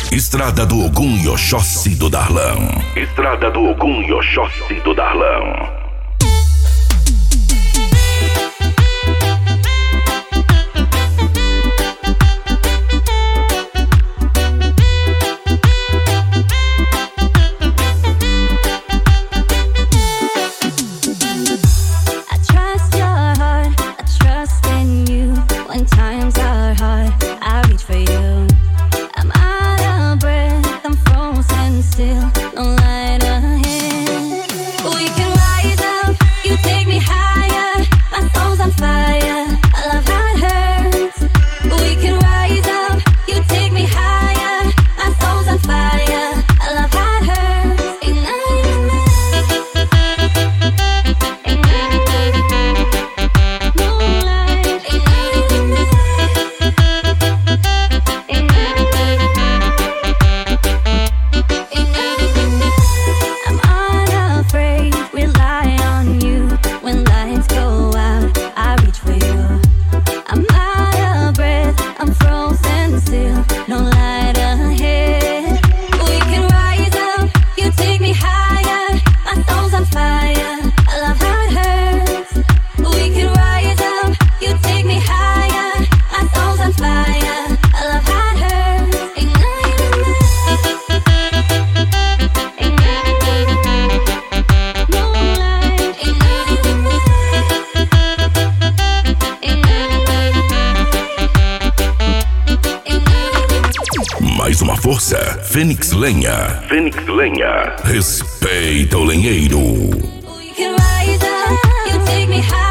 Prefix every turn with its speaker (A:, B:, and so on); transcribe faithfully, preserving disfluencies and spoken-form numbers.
A: Estrada do Ogum e Oxóssi do Darlão. Estrada do Ogum e Oxóssi do Darlão. Mais uma força, Fênix Lenha. Fênix Lenha. Respeita o lenheiro. We can rise up, you take me high.